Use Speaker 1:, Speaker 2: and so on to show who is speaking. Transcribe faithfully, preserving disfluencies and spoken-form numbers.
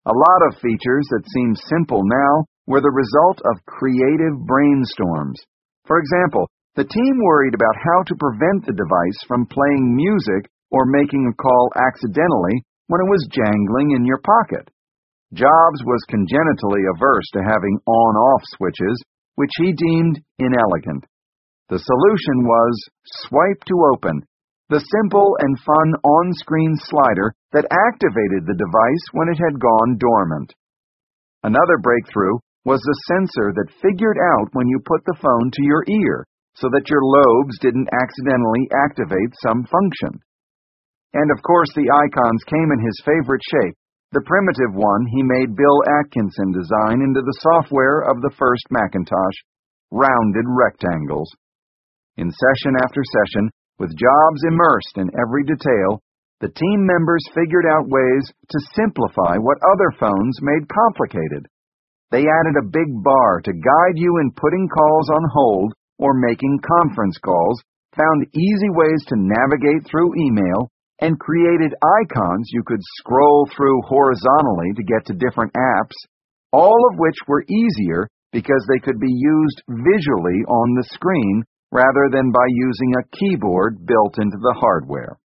Speaker 1: A lot of features that seem simple now were the result of creative brainstorms. For example, the team worried about how to prevent the device from playing music or making a call accidentally when it was jangling in your pocket. Jobs was congenitally averse to having on-off switches, which he deemed inelegant. The solution was Swipe to Open, the simple and fun on-screen slider that activated the device when it had gone dormant. Another breakthrough was the sensor that figured out when you put the phone to your ear so that your lobes didn't accidentally activate some function. And of course the icons came in his favorite shape, the primitive one he made Bill Atkinson design into the software of the first Macintosh, rounded rectangles. In session after session, with Jobs immersed in every detail, the team members figured out ways to simplify what other phones made complicated. They added a big bar to guide you in putting calls on hold or making conference calls, found easy ways to navigate through email, and created icons you could scroll through horizontally to get to different apps, all of which were easier because they could be used visually on the screen rather than by using a keyboard built into the hardware.